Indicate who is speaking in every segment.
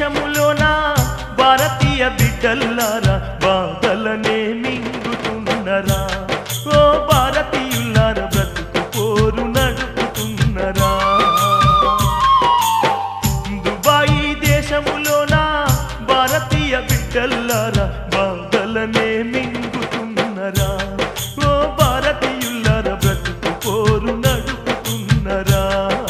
Speaker 1: దేశములోన భారతీయ బిడ్డల్లారా బాధలనే మింగుతున్నరా ఓ భారతీయులారా బ్రతుకు పోరు నడుపుతున్నరా దుబాయి దేశములోన భారతీయ బిడ్డల్లారా బాధలనే మింగుతున్నరా ఓ భారతీయులారా బ్రతుకు పోరు నడుపుతున్నరా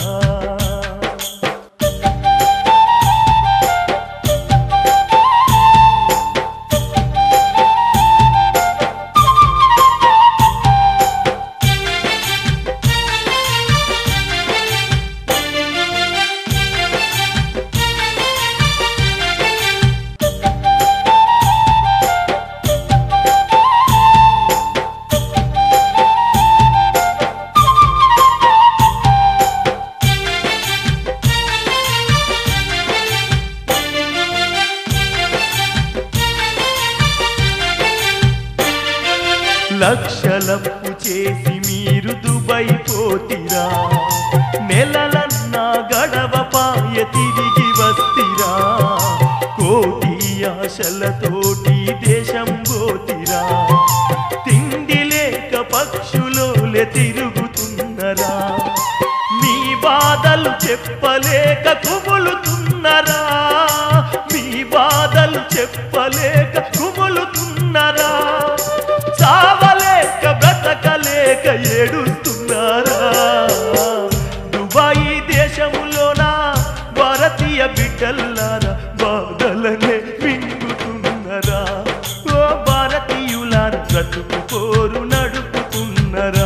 Speaker 1: లక్షలప్పు చేసి మీరు దుబాయ్ పోతిరా నెలలన్నా గడవపాయ తిరిగి వస్తిరా కోటి ఆశలతోటి దేశం పోతిరా తిండి లేక పక్షులోలే తిరుగుతున్నరా మీ బాధలు చెప్పలేక కుములుతున్నరా మీ బాధలు చెప్పలేక కుములుతున్నరా చావలేక బ్రతకలేక ఏడుస్తున్నారా దుబాయి దేశములోన భారతీయ బిడ్డల్లారా బాధలనే మింగుతున్నరా ఓ భారతీయులారా బ్రతుకు పోరు నడుపుతున్నరా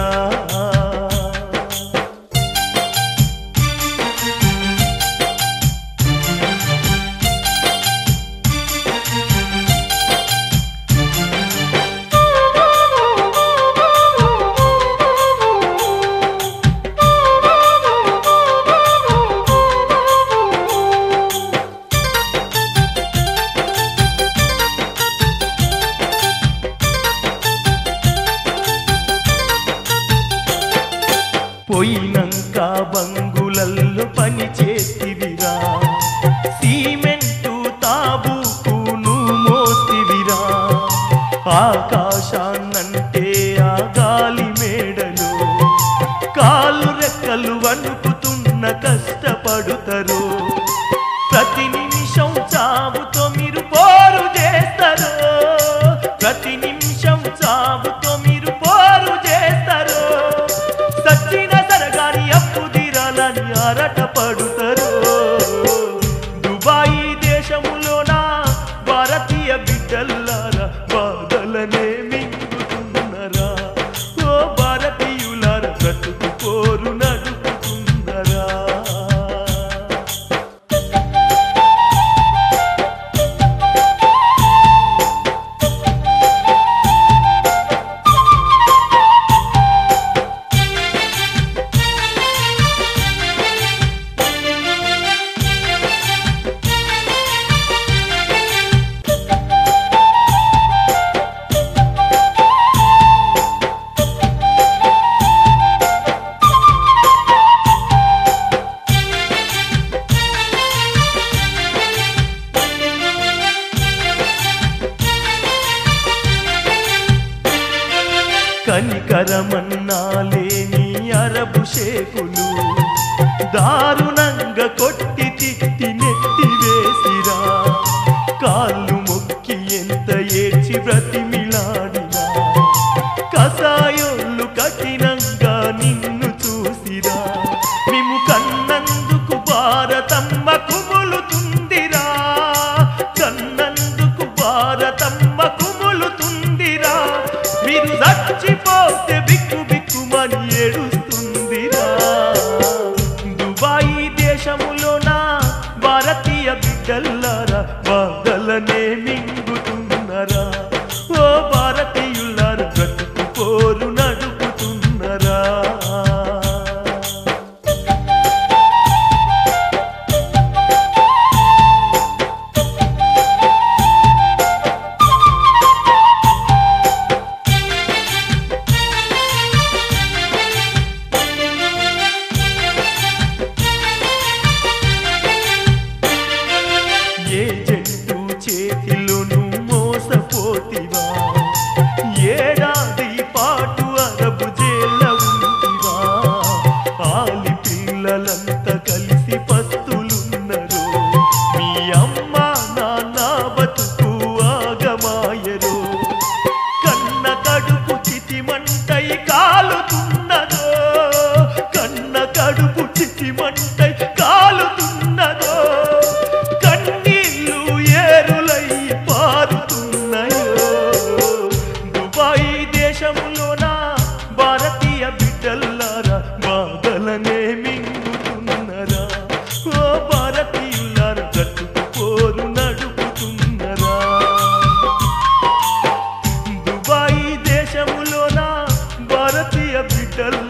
Speaker 1: పోయినంక బంగులల్లో పని చేతివిరా సిమెంటు తాబూకును మోస్తివిరా ఆకాశాన్నంటే ఆ గాలి మేడలు కాలు రెక్కలు వణుకుతున్న కష్టపడుతారు ప్రతి నిమిషం చావుతో మీరు పోరు చేస్తారు ప్రతి నిమిషం చావుతో మీరు పోరు చేస్తారు సచ్చిన సరగాని అప్పు తీరాలని ఆరాట పడుతారు దుబాయి దేశములోన భారతీయ బిడ్డల్లారా బాధలనే మింగుతున్నరా ఓ భారతీయులారా బ్రతుకు పోరు నడుపుతున్నరా కనికరమన్నా లేని అరబు షేకులు దారుణంగా కొట్టి తిట్టి నెట్టి వేసిరా కాళ్ళు మొక్కి ఎంత ఏడ్చి బ్రతిమిలాడినా కసాయోళ్ళు కఠినంగా నిన్ను చూసిరా మేము కన్నందుకు భారతమ్మ కుములుతుందిరా కన్నందుకు భారతమ్మ కుములుతుందిరా మీరు చచ్చిపోతే బిక్కు బిక్కుమని ఏడుస్తుందిరా దుబాయి దేశములోన భారతీయ బిడ్డల్లారా బాధలనే మింగుతున్నరా ఓ భారతీయులారా బ్రతుకు పోరు నడుపుతున్నరా ఏ బిడ్డల్లారా